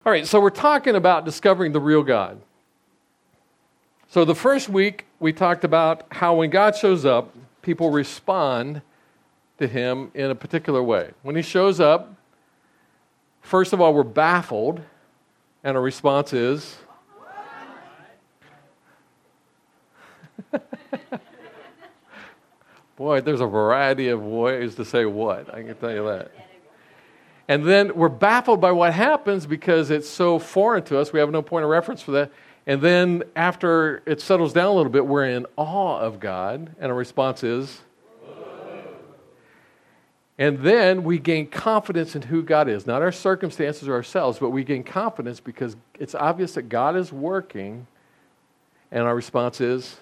All right, so we're talking about discovering the real God. So the first week, we talked about how when God shows up, people respond to him in a particular way. When he shows up, first of all, we're baffled, and our response is... Boy, there's a variety of ways to say what, I can tell you that. And then we're baffled by what happens because it's so foreign to us. We have no point of reference for that. And then after it settles down a little bit, we're in awe of God. And our response is... And then we gain confidence in who God is. Not our circumstances or ourselves, but we gain confidence because it's obvious that God is working. And our response is...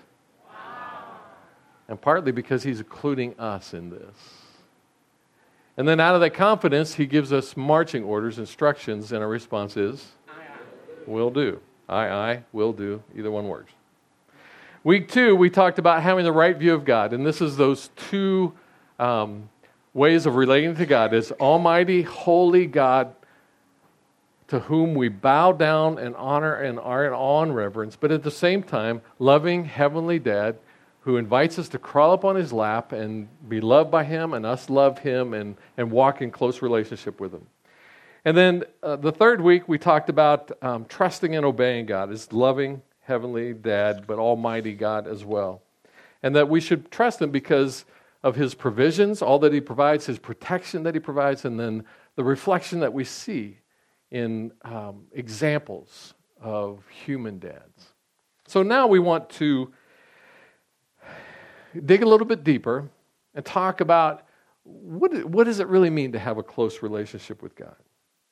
And partly because he's including us in this. And then out of that confidence, he gives us marching orders, instructions, and our response is, will do. Aye, will do. Either one works. Week 2, we talked about having the right view of God. And this is those two ways of relating to God. It's almighty, holy God to whom we bow down and honor and are in awe and reverence. But at the same time, loving heavenly Dad who invites us to crawl up on his lap and be loved by him and us love him and walk in close relationship with him. And then the third week, we talked about trusting and obeying God as loving heavenly Dad, but almighty God as well. And that we should trust him because of his provisions, all that he provides, his protection that he provides, and then the reflection that we see in examples of human dads. So now we want to dig a little bit deeper and talk about what does it really mean to have a close relationship with God?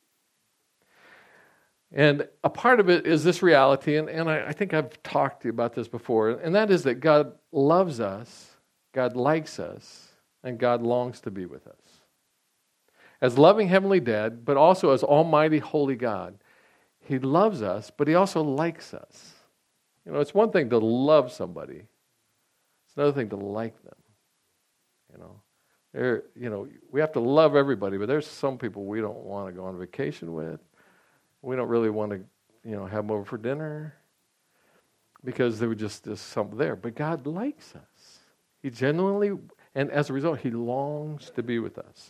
And a part of it is this reality, and I think I've talked to you about this before, and that is that God loves us, God likes us, and God longs to be with us. As loving heavenly Dad, but also as almighty holy God, he loves us, but he also likes us. You know, it's one thing to love somebody. Another thing to like them, we have to love everybody, but there's some people we don't want to go on vacation with. We don't really want to, have them over for dinner because there were just something there. But God likes us. He genuinely, and as a result, he longs to be with us.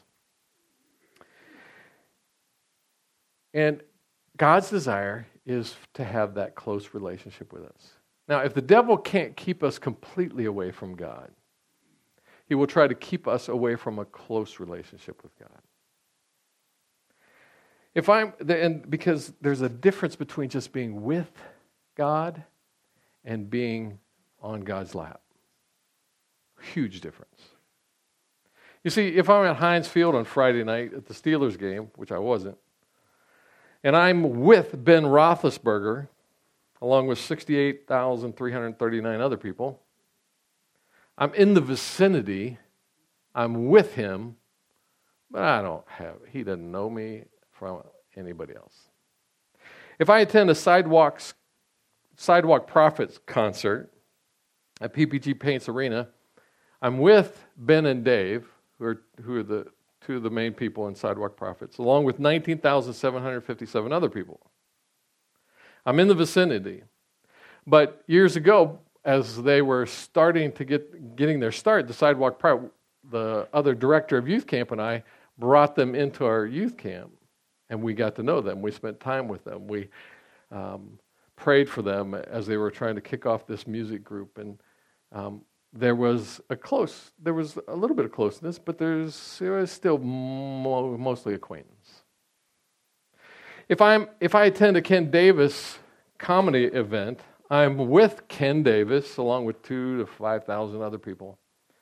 And God's desire is to have that close relationship with us. Now, if the devil can't keep us completely away from God, he will try to keep us away from a close relationship with God. Because there's a difference between just being with God and being on God's lap. Huge difference. You see, if I'm at Heinz Field on Friday night at the Steelers game, which I wasn't, and I'm with Ben Roethlisberger, along with 68,339 other people. I'm in the vicinity. I'm with him, but he doesn't know me from anybody else. If I attend a Sidewalk Prophets concert at PPG Paints Arena, I'm with Ben and Dave, who are the two of the main people in Sidewalk Prophets, along with 19,757 other people. I'm in the vicinity. But years ago, as they were starting to getting their start, the other director of youth camp and I brought them into our youth camp, and we got to know them. We spent time with them. We prayed for them as they were trying to kick off this music group, and there was a little bit of closeness, but there was still mostly acquaintance. If I attend a Ken Davis comedy event, I'm with Ken Davis along with 2,000 to 5,000 other people.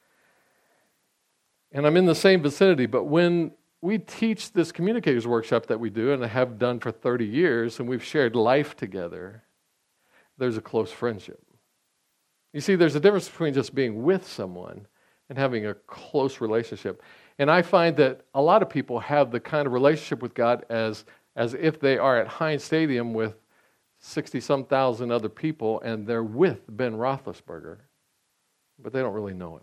And I'm in the same vicinity, but when we teach this communicators workshop that we do and have done for 30 years, and we've shared life together, there's a close friendship. You see, there's a difference between just being with someone and having a close relationship. And I find that a lot of people have the kind of relationship with God as if they are at Heinz Stadium with 60-some thousand other people, and they're with Ben Roethlisberger, but they don't really know him.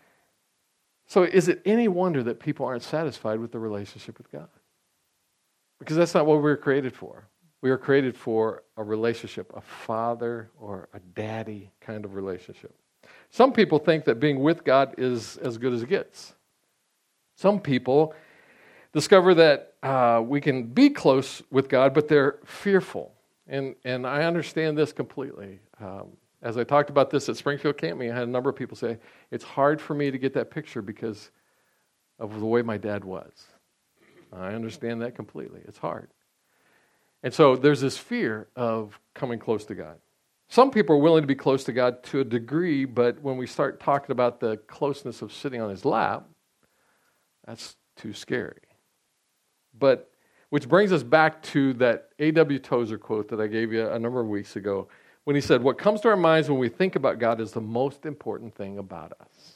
So is it any wonder that people aren't satisfied with the relationship with God? Because that's not what we were created for. We were created for a relationship, a father or a daddy kind of relationship. Some people think that being with God is as good as it gets. Some people discover that we can be close with God, but they're fearful. And I understand this completely. As I talked about this at Springfield Camp Meeting, I had a number of people say, it's hard for me to get that picture because of the way my dad was. I understand that completely. It's hard. And so there's this fear of coming close to God. Some people are willing to be close to God to a degree, but when we start talking about the closeness of sitting on his lap, that's too scary. But which brings us back to that A.W. Tozer quote that I gave you a number of weeks ago, when he said, what comes to our minds when we think about God is the most important thing about us.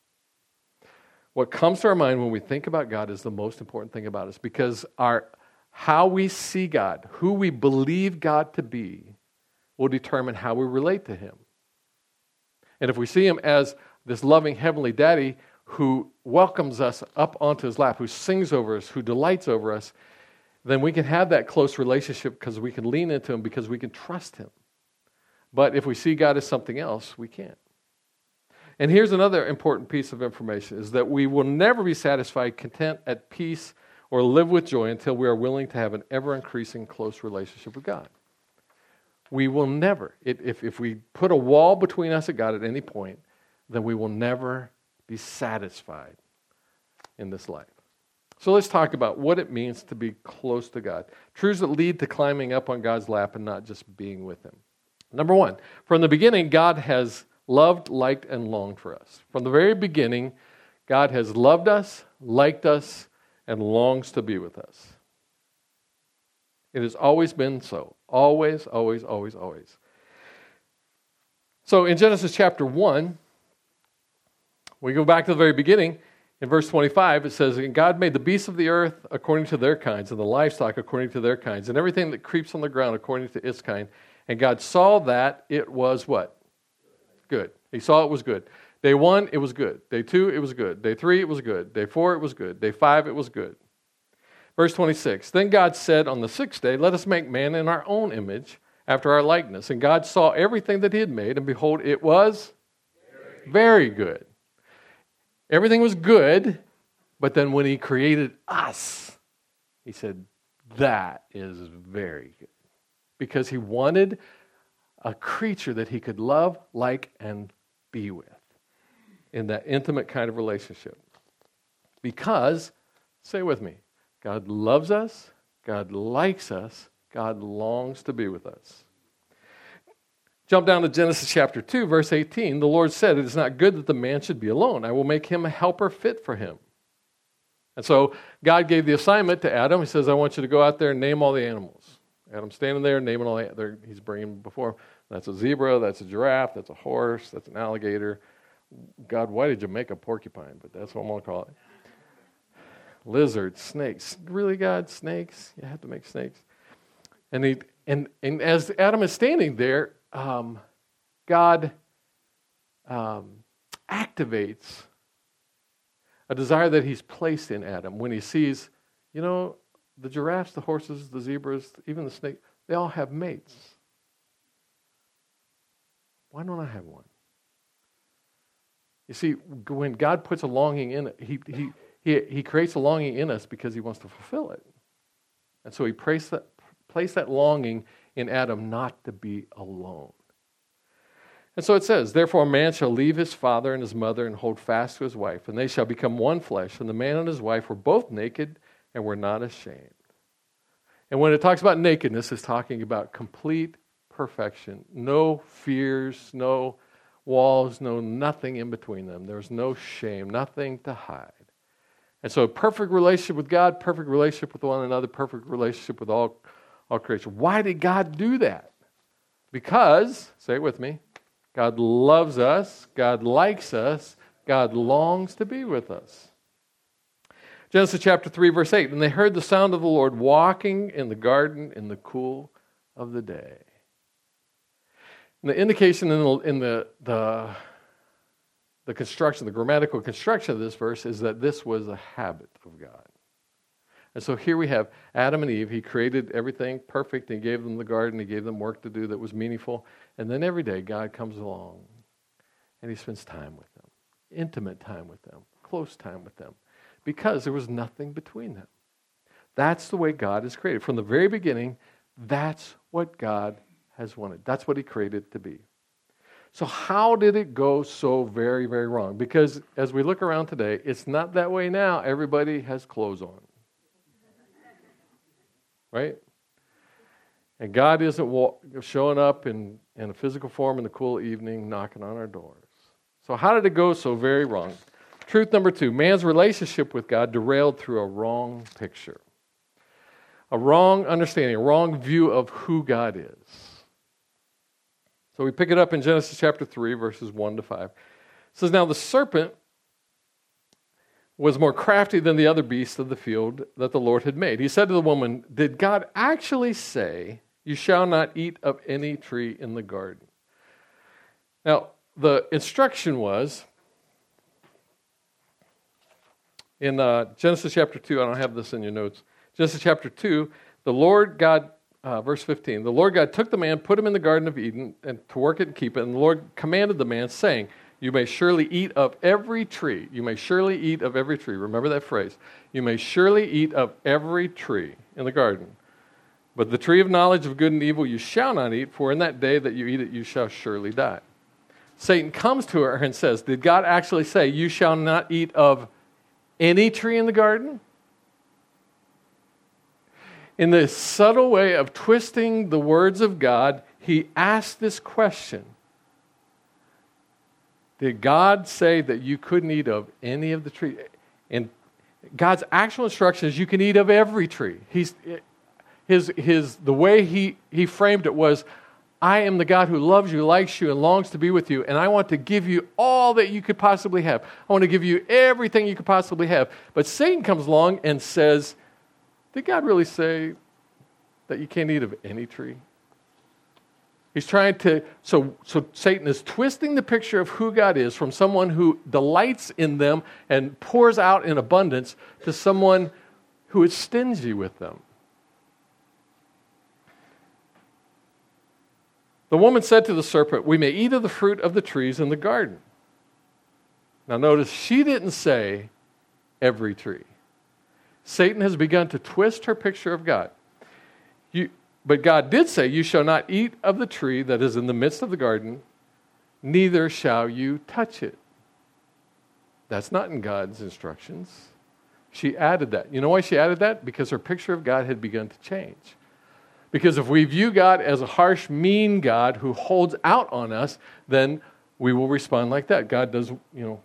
What comes to our mind when we think about God is the most important thing about us, because how we see God, who we believe God to be, will determine how we relate to him. And if we see him as this loving heavenly daddy who welcomes us up onto his lap, who sings over us, who delights over us, then we can have that close relationship because we can lean into him, because we can trust him. But if we see God as something else, we can't. And here's another important piece of information, is that we will never be satisfied, content, at peace, or live with joy until we are willing to have an ever-increasing close relationship with God. We will never, if we put a wall between us and God at any point, then we will never be satisfied in this life. So let's talk about what it means to be close to God. Truths that lead to climbing up on God's lap and not just being with him. Number one, from the beginning, God has loved, liked, and longed for us. From the very beginning, God has loved us, liked us, and longs to be with us. It has always been so. Always, always, always, always. So in Genesis chapter 1, we go back to the very beginning. In verse 25, it says, and God made the beasts of the earth according to their kinds, and the livestock according to their kinds, and everything that creeps on the ground according to its kind. And God saw that it was what? Good. He saw it was good. Day 1, it was good. Day 2, it was good. Day 3, it was good. Day 4, it was good. Day 5, it was good. Verse 26, then God said on the sixth day, let us make man in our own image, after our likeness. And God saw everything that he had made, and behold, it was very good. Everything was good, but then when he created us, he said, that is very good. Because he wanted a creature that he could love, like, and be with in that intimate kind of relationship. Because, say with me, God loves us, God likes us, God longs to be with us. Jump down to Genesis chapter 2, verse 18. The Lord said, it is not good that the man should be alone. I will make him a helper fit for him. And so God gave the assignment to Adam. He says, I want you to go out there and name all the animals. Adam's standing there naming all the, he's bringing before him. That's a zebra, that's a giraffe, that's a horse, that's an alligator. God, why did you make a porcupine? But that's what I'm going to call it. Lizards, snakes. Really, God, snakes? You have to make snakes. And as Adam is standing there, God activates a desire that he's placed in Adam when he sees, the giraffes, the horses, the zebras, even the snake, they all have mates. Why don't I have one? You see, when God puts a longing in it, He creates a longing in us because he wants to fulfill it. And so he placed that longing in Adam not to be alone. And so it says, therefore a man shall leave his father and his mother and hold fast to his wife, and they shall become one flesh. And the man and his wife were both naked and were not ashamed. And when it talks about nakedness, it's talking about complete perfection. No fears, no walls, no nothing in between them. There's no shame, nothing to hide. And so perfect relationship with God, perfect relationship with one another, perfect relationship with all creation. Why did God do that? Because, say it with me, God loves us, God likes us, God longs to be with us. Genesis chapter 3, verse 8, and they heard the sound of the Lord walking in the garden in the cool of the day. And the indication in the construction, the grammatical construction of this verse is that this was a habit of God. And so here we have Adam and Eve. He created everything perfect and gave them the garden. He gave them work to do that was meaningful. And then every day God comes along and he spends time with them, intimate time with them, close time with them, because there was nothing between them. That's the way God is created. From the very beginning, that's what God has wanted. That's what he created to be. So how did it go so very, very wrong? Because as we look around today, it's not that way now. Everybody has clothes on. Right? And God isn't showing up in a physical form in the cool evening, knocking on our doors. So how did it go so very wrong? Truth number 2, man's relationship with God derailed through a wrong picture. A wrong understanding, a wrong view of who God is. So we pick it up in Genesis chapter 3, verses 1 to 5. It says, now the serpent was more crafty than the other beasts of the field that the Lord had made. He said to the woman, did God actually say, you shall not eat of any tree in the garden? Now, the instruction was, in Genesis chapter 2, I don't have this in your notes, Genesis chapter 2, the Lord God, verse 15, the Lord God took the man, put him in the Garden of Eden, and to work it and keep it, and the Lord commanded the man, saying, you may surely eat of every tree. You may surely eat of every tree. Remember that phrase. You may surely eat of every tree in the garden. But the tree of knowledge of good and evil you shall not eat, for in that day that you eat it, you shall surely die. Satan comes to her and says, did God actually say, you shall not eat of any tree in the garden? In this subtle way of twisting the words of God, he asked this question. Did God say that you couldn't eat of any of the tree? And God's actual instruction is you can eat of every tree. The way he framed it was, I am the God who loves you, likes you, and longs to be with you, and I want to give you all that you could possibly have. I want to give you everything you could possibly have. But Satan comes along and says, did God really say that you can't eat of any tree? He's trying to, so Satan is twisting the picture of who God is from someone who delights in them and pours out in abundance to someone who is stingy with them. The woman said to the serpent, we may eat of the fruit of the trees in the garden. Now notice, she didn't say every tree. Satan has begun to twist her picture of God. But God did say, you shall not eat of the tree that is in the midst of the garden, neither shall you touch it. That's not in God's instructions. She added that. You know why she added that? Because her picture of God had begun to change. Because if we view God as a harsh, mean God who holds out on us, then we will respond like that. God doesn't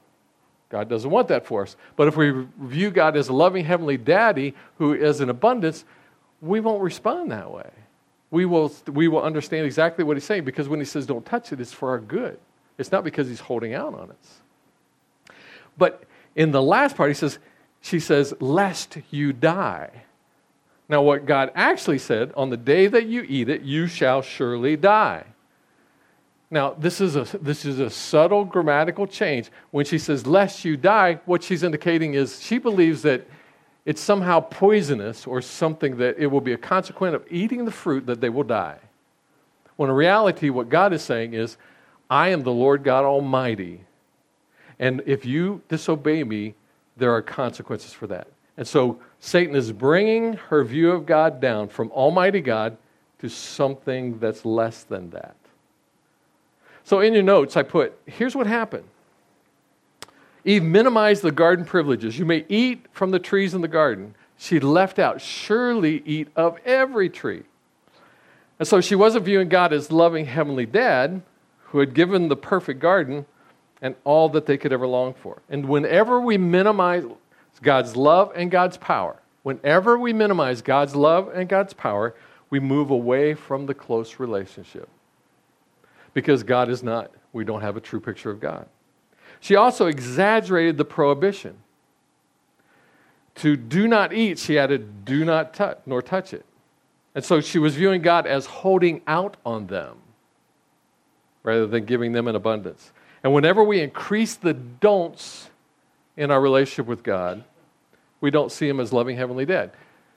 want that for us. But if we view God as a loving heavenly daddy who is in abundance, we won't respond that way. We will understand exactly what he's saying, because when he says don't touch it, it's for our good. It's not because he's holding out on us. But in the last part, she says, lest you die. Now what God actually said, on the day that you eat it, you shall surely die. Now, this is a subtle grammatical change. When she says, lest you die, what she's indicating is she believes that it's somehow poisonous or something, that it will be a consequence of eating the fruit that they will die. When in reality, what God is saying is, I am the Lord God Almighty, and if you disobey me, there are consequences for that. And so Satan is bringing her view of God down from Almighty God to something that's less than that. So in your notes, I put, here's what happened. Eve minimized the garden privileges. You may eat from the trees in the garden. She left out, surely eat of every tree. And so she wasn't viewing God as loving heavenly dad who had given the perfect garden and all that they could ever long for. And whenever we minimize God's love and God's power, whenever we minimize God's love and God's power, we move away from the close relationship. Because God is not, we don't have a true picture of God. She also exaggerated the prohibition. To do not eat, she added, do not touch, nor touch it. And so she was viewing God as holding out on them rather than giving them in abundance. And whenever we increase the don'ts in our relationship with God, we don't see him as loving heavenly dad.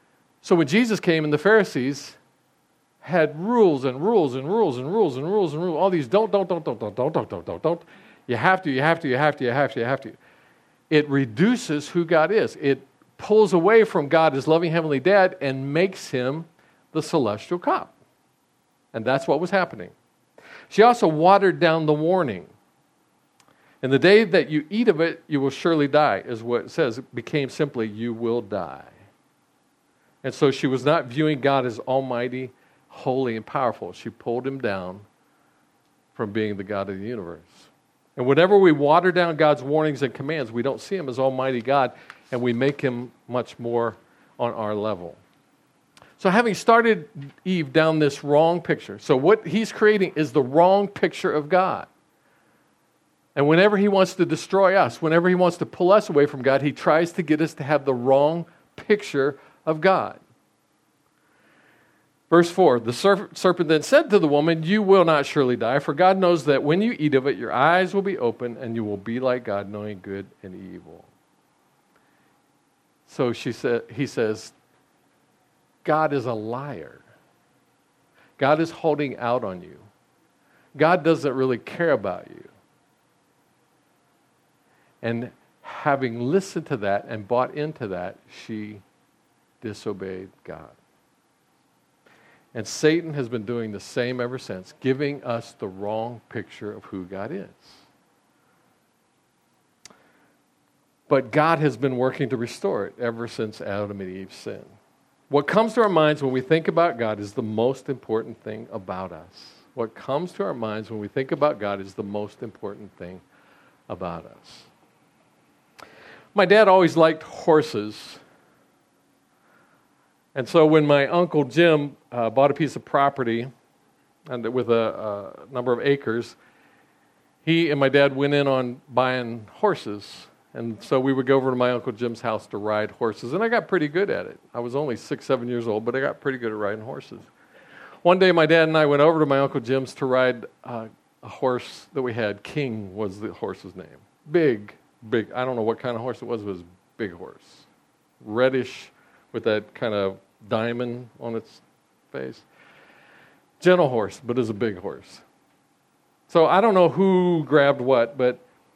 So when Jesus came and the Pharisees had rules and rules and rules and rules and rules and rules, all these don't. You have to. It reduces who God is. It pulls away from God as loving heavenly dad and makes him the celestial cop. And that's what was happening. She also watered down the warning. And the day that you eat of it, you will surely die, is what it says. It became simply, you will die. And so she was not viewing God as almighty, holy, and powerful. She pulled him down from being the God of the universe. And whenever we water down God's warnings and commands, we don't see him as almighty God, and we make him much more on our level. So having started Eve down this wrong picture, so what he's creating is the wrong picture of God. And whenever he wants to destroy us, whenever he wants to pull us away from God, he tries to get us to have the wrong picture of God. Verse 4, the serpent then said to the woman, you will not surely die, for God knows that when you eat of it, your eyes will be open, and you will be like God, knowing good and evil. So he says, God is a liar. God is holding out on you. God doesn't really care about you. And having listened to that and bought into that, she disobeyed God. And Satan has been doing the same ever since, giving us the wrong picture of who God is. But God has been working to restore it ever since Adam and Eve sinned. What comes to our minds when we think about God is the most important thing about us. What comes to our minds when we think about God is the most important thing about us. My dad always liked horses. And so when my Uncle Jim bought a piece of property and with a number of acres, he and my dad went in on buying horses. And so we would go over to my Uncle Jim's house to ride horses. And I got pretty good at it. I was only 6, 7 years old, but I got pretty good at riding horses. One day my dad and I went over to my Uncle Jim's to ride a horse that we had. King was the horse's name. Big. I don't know what kind of horse it was. It was a big horse. Reddish with that kind of diamond on its face. Gentle horse, but it was a big horse. So I don't know who grabbed what, but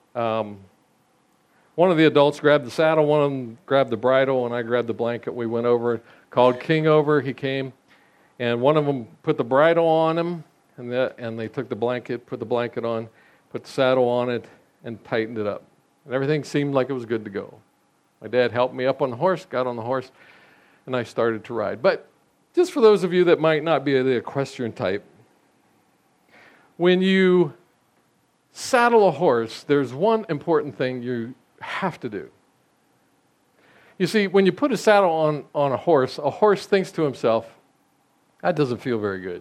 one of the adults grabbed the saddle, one of them grabbed the bridle, and I grabbed the blanket. We went over, called King over. He came, and one of them put the bridle on him, and they took the blanket, put the blanket on, put the saddle on it, and tightened it up. And everything seemed like it was good to go. My dad helped me up on the horse, got on the horse, and I started to ride. But just for those of you that might not be the equestrian type, when you saddle a horse, there's one important thing you have to do. You see, when you put a saddle on a horse thinks to himself, that doesn't feel very good.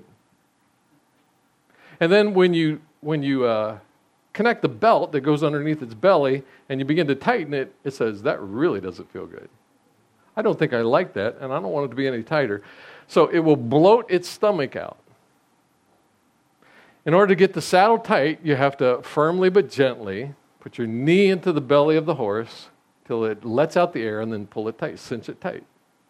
And then when you connect the belt that goes underneath its belly and you begin to tighten it, it says, that really doesn't feel good. I don't think I like that, and I don't want it to be any tighter. So it will bloat its stomach out. In order to get the saddle tight, you have to firmly but gently put your knee into the belly of the horse till it lets out the air and then pull it tight, cinch it tight.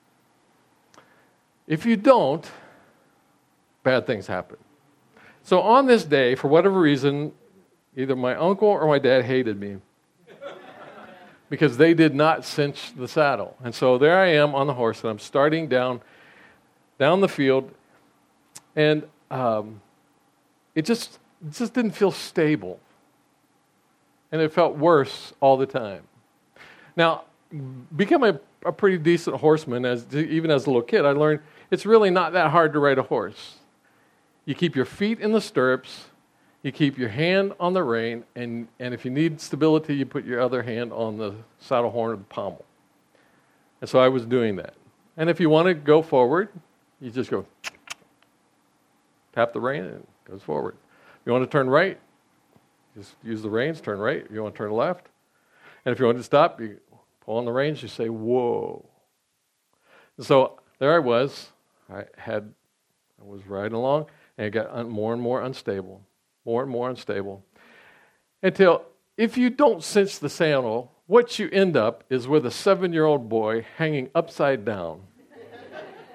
If you don't, bad things happen. So on this day, for whatever reason, either my uncle or my dad hated me because they did not cinch the saddle. And so there I am on the horse, and I'm starting down the field, and it just didn't feel stable. And it felt worse all the time. Now, becoming a pretty decent horseman, even as a little kid, I learned it's really not that hard to ride a horse. You keep your feet in the stirrups, you keep your hand on the rein, and if you need stability, you put your other hand on the saddle horn or the pommel. And so I was doing that. And if you want to go forward, you just go tap the rein and it goes forward. If you want to turn right, just use the reins, turn right. If you want to turn left. And if you want to stop, you pull on the reins, you say, whoa. And so there I was. I was riding along, and it got more and more unstable. More and more unstable. Until, if you don't cinch the saddle, what you end up is with a 7-year-old boy hanging upside down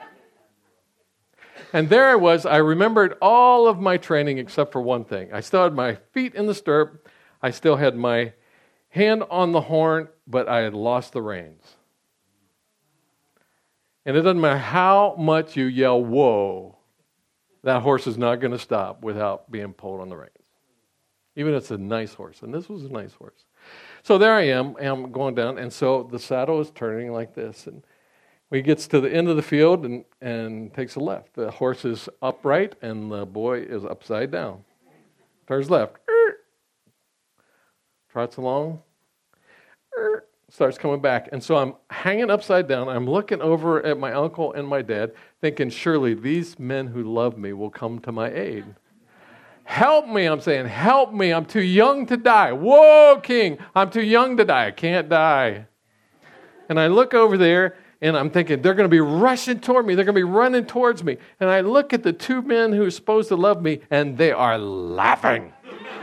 And there I was. I remembered all of my training except for one thing. I still had my feet in the stirrup. I still had my hand on the horn, but I had lost the reins. And it doesn't matter how much you yell, whoa, that horse is not going to stop without being pulled on the reins. Even if it's a nice horse. And this was a nice horse. So there I am, and I'm going down, and so the saddle is turning like this. And he gets to the end of the field and takes a left. The horse is upright, and the boy is upside down. Turns left. Trots along. Starts coming back. And so I'm hanging upside down. I'm looking over at my uncle and my dad, thinking, surely these men who love me will come to my aid. Help me, I'm saying, help me. I'm too young to die. Whoa, King, I'm too young to die. I can't die. And I look over there, and I'm thinking, they're going to be rushing toward me. They're going to be running towards me. And I look at the two men who are supposed to love me, and they are laughing.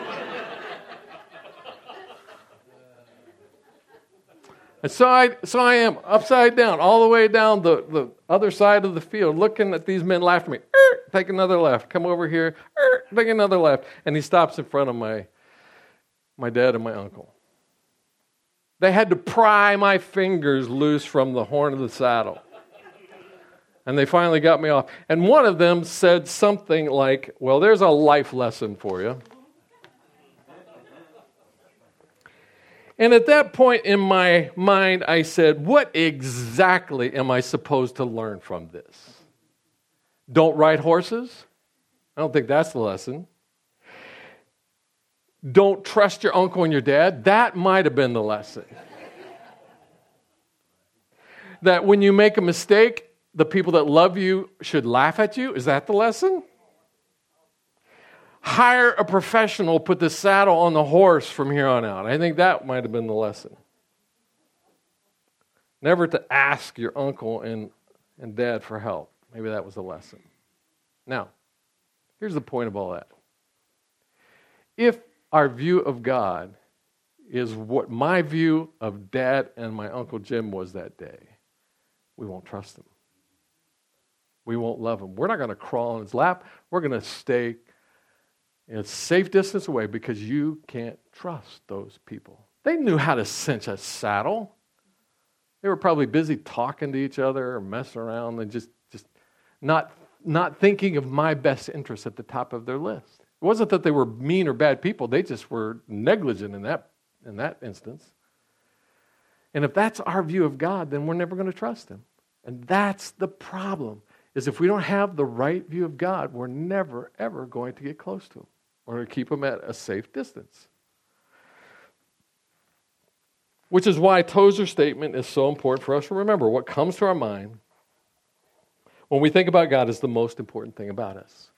And so I am upside down, all the way down the other side of the field, looking at these men laughing at me. Take another left. Come over here. Take another left. And he stops in front of my dad and my uncle. They had to pry my fingers loose from the horn of the saddle. And they finally got me off. And one of them said something like, well, there's a life lesson for you. And at that point in my mind, I said, what exactly am I supposed to learn from this? Don't ride horses? I don't think that's the lesson. Don't trust your uncle and your dad? That might have been the lesson. That when you make a mistake, the people that love you should laugh at you? Is that the lesson? Hire a professional, put the saddle on the horse from here on out. I think that might have been the lesson. Never to ask your uncle and dad for help. Maybe that was the lesson. Now, here's the point of all that. If our view of God is what my view of Dad and my Uncle Jim was that day, we won't trust him. We won't love him. We're not going to crawl on his lap. We're going to stay in a safe distance away because you can't trust those people. They knew how to cinch a saddle. They were probably busy talking to each other or messing around and just not thinking of my best interest at the top of their list. It wasn't that they were mean or bad people. They just were negligent in that instance. And if that's our view of God, then we're never going to trust him. And that's the problem, is if we don't have the right view of God, we're never, ever going to get close to him or to keep him at a safe distance. Which is why Tozer's statement is so important for us to remember. What comes to our mind when we think about God is the most important thing about us.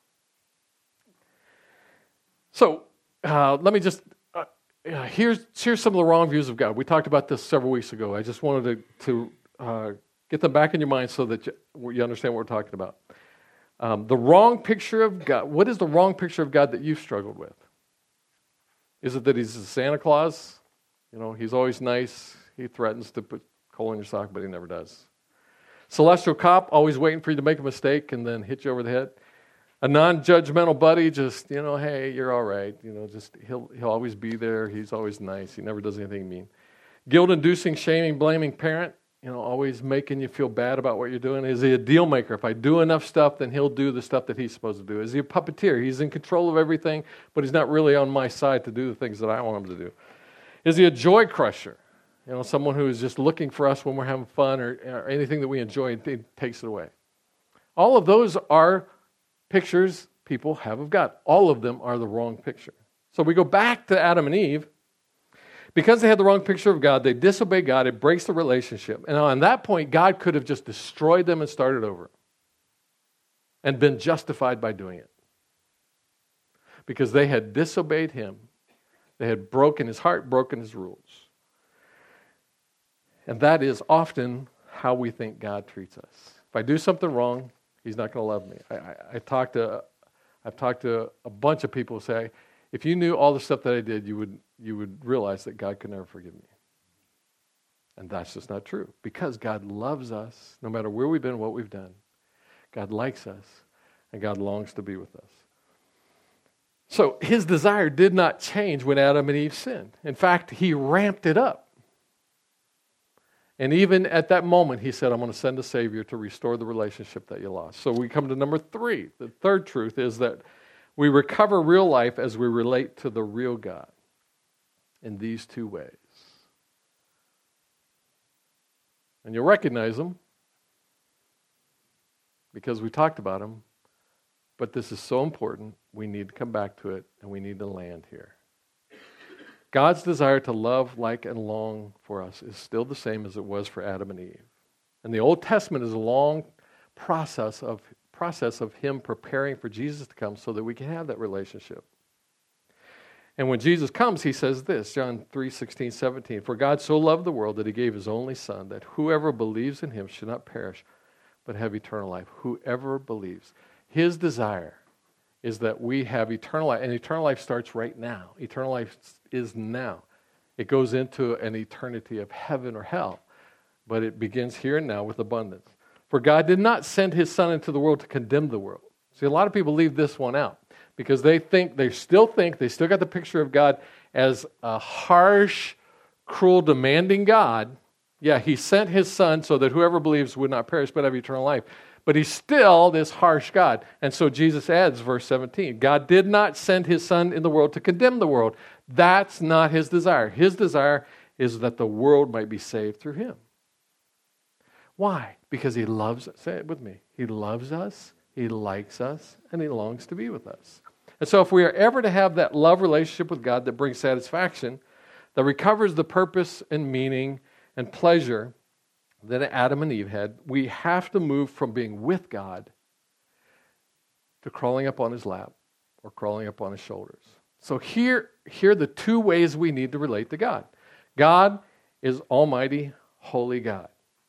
So let me just, here's some of the wrong views of God. We talked about this several weeks ago. I just wanted to get them back in your mind so that you understand what we're talking about. The wrong picture of God. What is the wrong picture of God that you've struggled with? Is it that he's a Santa Claus? You know, he's always nice. He threatens to put coal in your sock, but he never does. Celestial cop, always waiting for you to make a mistake and then hit you over the head. A non-judgmental buddy, just, hey, you're all right. Just he'll always be there. He's always nice. He never does anything mean. Guilt-inducing, shaming, blaming parent, always making you feel bad about what you're doing. Is he a deal maker? If I do enough stuff, then he'll do the stuff that he's supposed to do. Is he a puppeteer? He's in control of everything, but he's not really on my side to do the things that I want him to do. Is he a joy crusher? Someone who is just looking for us when we're having fun or anything that we enjoy and takes it away. All of those are pictures people have of God. All of them are the wrong picture. So we go back to Adam and Eve. Because they had the wrong picture of God, they disobey God. It breaks the relationship. And on that point, God could have just destroyed them and started over and been justified by doing it. Because they had disobeyed him. They had broken his heart, broken his rules. And that is often how we think God treats us. If I do something wrong, he's not going to love me. I've talked to a bunch of people who say, if you knew all the stuff that I did, you would realize that God could never forgive me. And that's just not true. Because God loves us, no matter where we've been, what we've done. God likes us, and God longs to be with us. So his desire did not change when Adam and Eve sinned. In fact, he ramped it up. And even at that moment, he said, I'm going to send a Savior to restore the relationship that you lost. So we come to number 3. The third truth is that we recover real life as we relate to the real God in these 2 ways. And you'll recognize them because we talked about them. But this is so important, we need to come back to it, and we need to land here. God's desire to love, like, and long for us is still the same as it was for Adam and Eve. And the Old Testament is a long process of him preparing for Jesus to come so that we can have that relationship. And when Jesus comes, he says this, John 3:16, 17, "For God so loved the world that he gave his only Son, that whoever believes in him should not perish, but have eternal life." Whoever believes. His desire is that we have eternal life, and eternal life starts right now. Eternal life is now. It goes into an eternity of heaven or hell, but it begins here and now with abundance. For God did not send his Son into the world to condemn the world. See, a lot of people leave this one out because they still got the picture of God as a harsh, cruel, demanding God. Yeah, he sent his Son so that whoever believes would not perish but have eternal life. But he's still this harsh God. And so Jesus adds, verse 17, God did not send his Son in the world to condemn the world. That's not his desire. His desire is that the world might be saved through him. Why? Because he loves us. Say it with me. He loves us, he likes us, and he longs to be with us. And so if we are ever to have that love relationship with God that brings satisfaction, that recovers the purpose and meaning and pleasure that Adam and Eve had, we have to move from being with God to crawling up on his lap or crawling up on his shoulders. So here are the 2 ways we need to relate to God. God is Almighty, Holy God,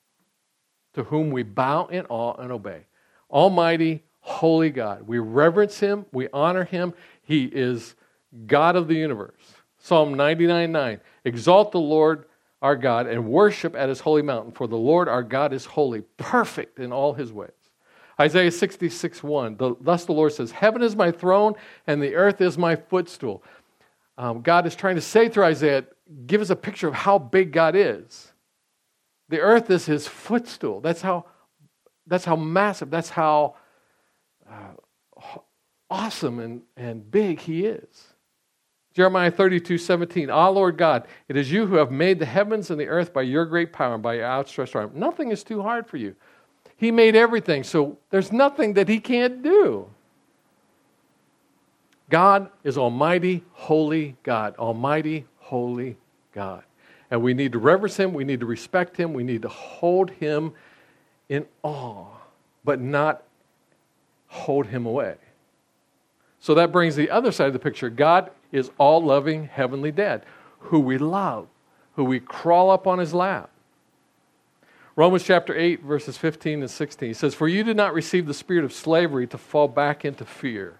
to whom we bow in awe and obey. Almighty, Holy God. We reverence him. We honor him. He is God of the universe. Psalm 99:9. Exalt the Lord our God and worship at his holy mountain, for the Lord our God is holy, perfect in all his ways. Isaiah 66:1, thus the Lord says, heaven is my throne and the earth is my footstool. God is trying to say through Isaiah, give us a picture of how big God is. The earth is his footstool. That's how massive, that's how awesome and big he is. Jeremiah 32:17, Ah, Lord God, it is you who have made the heavens and the earth by your great power and by your outstretched arm. Nothing is too hard for you. He made everything, so there's nothing that he can't do. God is Almighty, Holy God. Almighty, Holy God. And we need to reverence him, we need to respect him, we need to hold him in awe, but not hold him away. So that brings the other side of the picture. God is all-loving heavenly dad, who we love, who we crawl up on his lap. Romans chapter 8, verses 15 and 16. He says, for you did not receive the spirit of slavery to fall back into fear.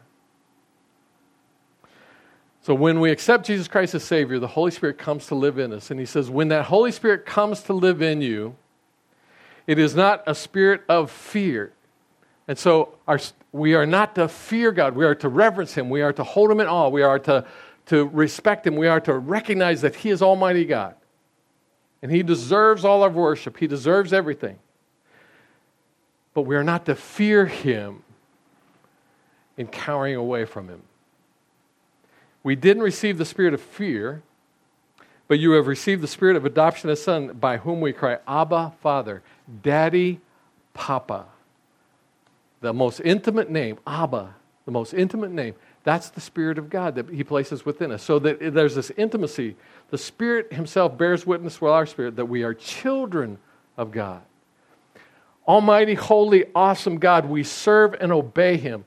So when we accept Jesus Christ as Savior, the Holy Spirit comes to live in us. And he says, when that Holy Spirit comes to live in you, it is not a spirit of fear. And so we are not to fear God. We are to reverence him. We are to hold him in awe. We are to respect him. We are to recognize that he is Almighty God. And he deserves all of worship. He deserves everything. But we are not to fear him in cowering away from him. We didn't receive the spirit of fear, but you have received the spirit of adoption as son, by whom we cry, Abba, Father, Daddy, Papa. The most intimate name, Abba, the most intimate name, that's the Spirit of God that he places within us. So that there's this intimacy. The Spirit himself bears witness with our spirit that we are children of God. Almighty, holy, awesome God, we serve and obey him.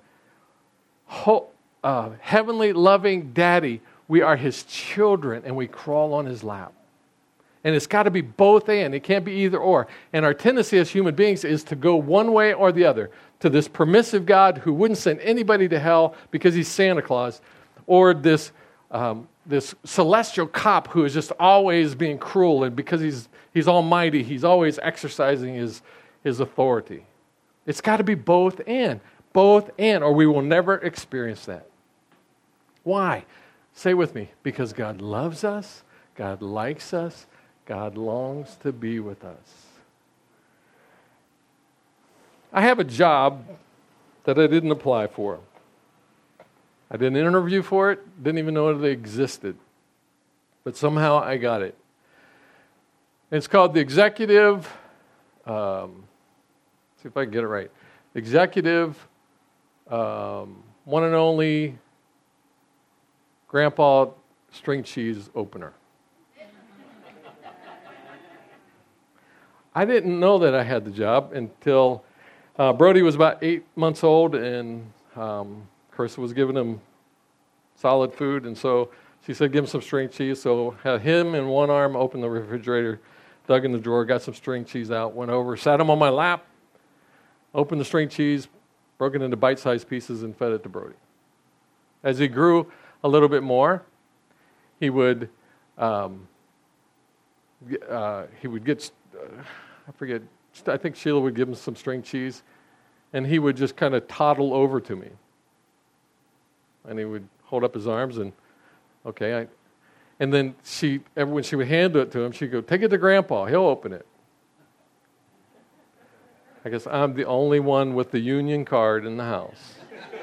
Heavenly, loving Daddy, we are his children and we crawl on his lap. And it's got to be both and. It can't be either or. And our tendency as human beings is to go one way or the other. To this permissive God who wouldn't send anybody to hell because he's Santa Claus. Or this celestial cop who is just always being cruel. And because he's almighty, he's always exercising his authority. It's got to be both and, or we will never experience that. Why? Say with me, because God loves us, God likes us, God longs to be with us. I have a job that I didn't apply for. I didn't interview for it, didn't even know it existed. But somehow I got it. It's called the Executive, see if I can get it right, Executive, one and only Grandpa String Cheese Opener. I didn't know that I had the job until Brody was about 8 months old, and Carissa was giving him solid food, and so she said, give him some string cheese. So had him in one arm, opened the refrigerator, dug in the drawer, got some string cheese out, went over, sat him on my lap, opened the string cheese, broke it into bite-sized pieces, and fed it to Brody. As he grew a little bit more, he would get, I think Sheila would give him some string cheese, and he would just kind of toddle over to me. And he would hold up his arms and, and then when she would hand it to him, she'd go, take it to Grandpa, he'll open it. I guess I'm the only one with the union card in the house.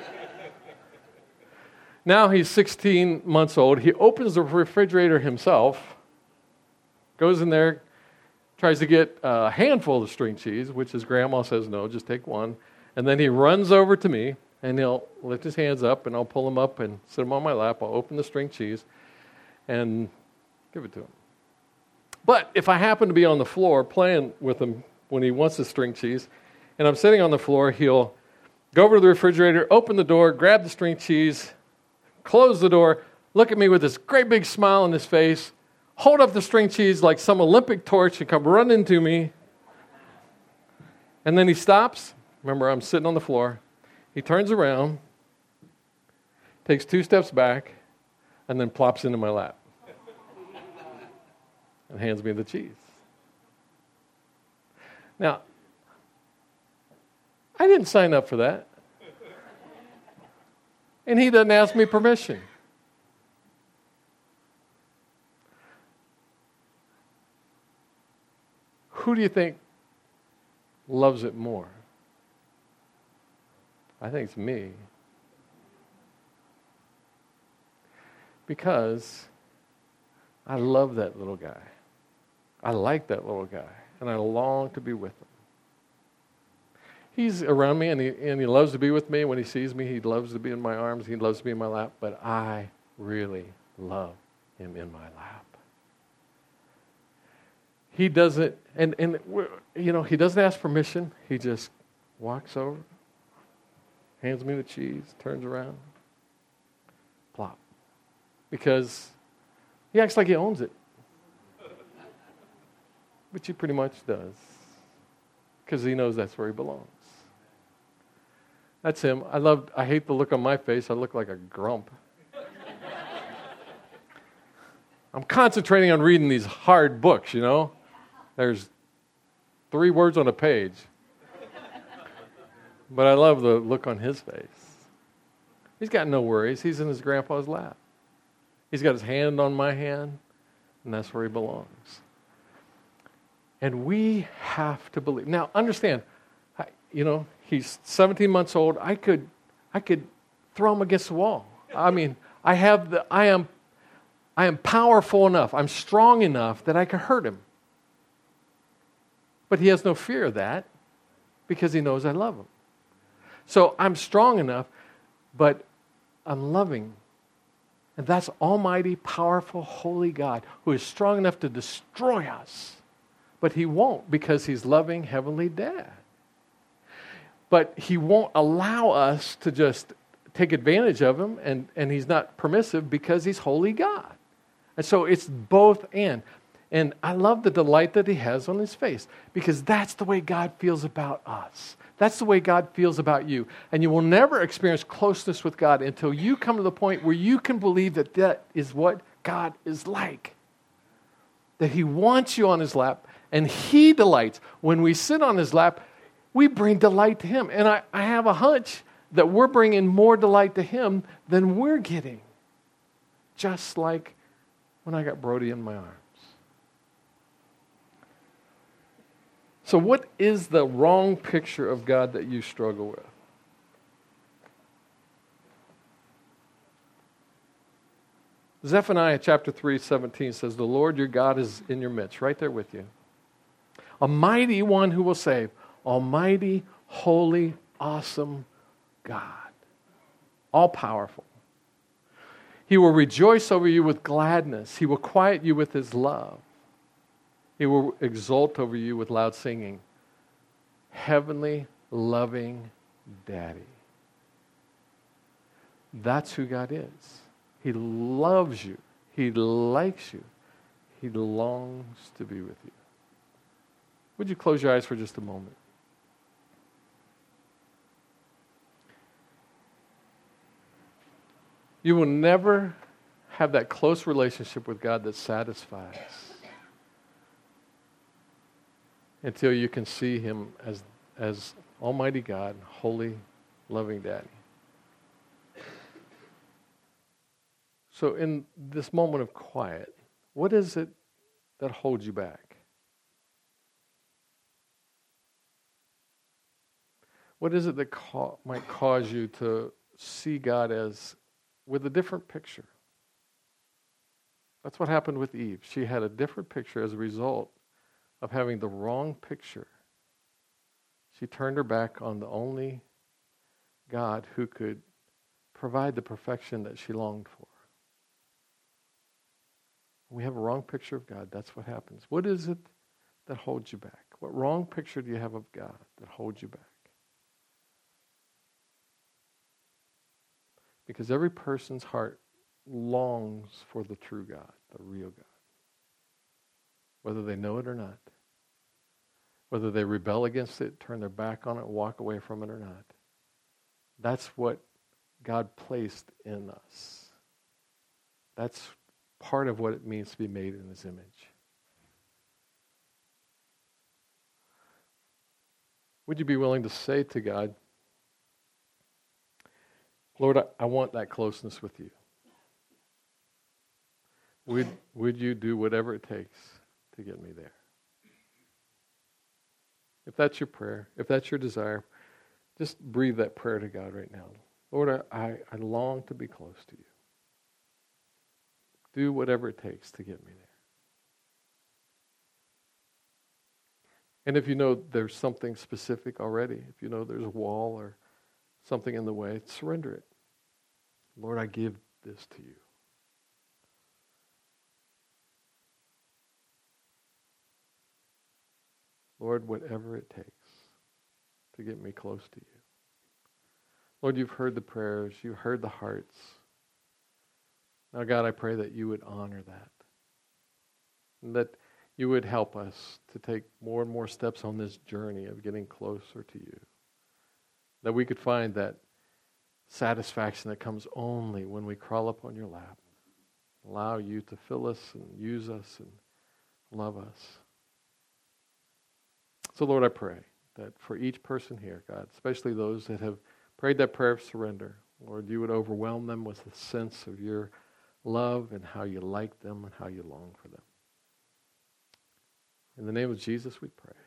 Now he's 16 months old. He opens the refrigerator himself, goes in there, tries to get a handful of string cheese, which his grandma says, no, just take one. And then he runs over to me, and he'll lift his hands up, and I'll pull him up and sit him on my lap. I'll open the string cheese and give it to him. But if I happen to be on the floor playing with him when he wants the string cheese, and I'm sitting on the floor, he'll go over to the refrigerator, open the door, grab the string cheese, close the door, look at me with this great big smile on his face, hold up the string cheese like some Olympic torch and come running to me. And then he stops. Remember, I'm sitting on the floor. He turns around, takes 2 steps back, and then plops into my lap and hands me the cheese. Now, I didn't sign up for that. And he doesn't ask me permission. Who do you think loves it more? I think it's me. Because I love that little guy. I like that little guy. And I long to be with him. He's around me, and he loves to be with me. When he sees me, he loves to be in my arms. He loves to be in my lap. But I really love him in my lap. He doesn't, he doesn't ask permission. He just walks over, hands me the cheese, turns around, plop. Because he acts like he owns it. Which he pretty much does. Because he knows that's where he belongs. That's him. I hate the look on my face. I look like a grump. I'm concentrating on reading these hard books, There's 3 words on a page. But I love the look on his face. He's got no worries. He's in his grandpa's lap. He's got his hand on my hand, and that's where he belongs. And we have to believe. Now, understand, he's 17 months old. I could throw him against the wall. I mean, I am powerful enough. I'm strong enough that I could hurt him. But he has no fear of that because he knows I love him. So I'm strong enough, but I'm loving. And that's almighty, powerful, holy God who is strong enough to destroy us. But he won't because he's loving heavenly dad. But he won't allow us to just take advantage of him, and he's not permissive because he's holy God. And so it's both and. And I love the delight that he has on his face because that's the way God feels about us. That's the way God feels about you. And you will never experience closeness with God until you come to the point where you can believe that that is what God is like. That he wants you on his lap, and he delights. When we sit on his lap, we bring delight to Him. And I have a hunch that we're bringing more delight to Him than we're getting. Just like when I got Brody in my arms. So what is the wrong picture of God that you struggle with? Zephaniah chapter 3:17 says, the Lord your God is in your midst, right there with you. A mighty one who will save. Almighty, holy, awesome God. All powerful. He will rejoice over you with gladness. He will quiet you with His love. He will exult over you with loud singing. Heavenly, loving Daddy. That's who God is. He loves you. He likes you. He longs to be with you. Would you close your eyes for just a moment? You will never have that close relationship with God that satisfies until you can see Him as Almighty God, holy, loving Daddy. So in this moment of quiet, what is it that holds you back? What is it that might cause you to see God as with a different picture? That's what happened with Eve. She had a different picture as a result of having the wrong picture. She turned her back on the only God who could provide the perfection that she longed for. We have a wrong picture of God. That's what happens. What is it that holds you back? What wrong picture do you have of God that holds you back? Because every person's heart longs for the true God, the real God. Whether they know it or not. Whether they rebel against it, turn their back on it, walk away from it or not. That's what God placed in us. That's part of what it means to be made in His image. Would you be willing to say to God, Lord, I want that closeness with you. Would you do whatever it takes to get me there? If that's your prayer, if that's your desire, just breathe that prayer to God right now. Lord, I long to be close to you. Do whatever it takes to get me there. And if you know there's something specific already, if you know there's a wall or something in the way, surrender it. Lord, I give this to you. Lord, whatever it takes to get me close to you. Lord, you've heard the prayers. You've heard the hearts. Now, God, I pray that you would honor that. And that you would help us to take more and more steps on this journey of getting closer to you. That we could find that satisfaction that comes only when we crawl up on your lap. Allow you to fill us and use us and love us. So, Lord, I pray that for each person here, God, especially those that have prayed that prayer of surrender, Lord, you would overwhelm them with a sense of your love and how you like them and how you long for them. In the name of Jesus, we pray.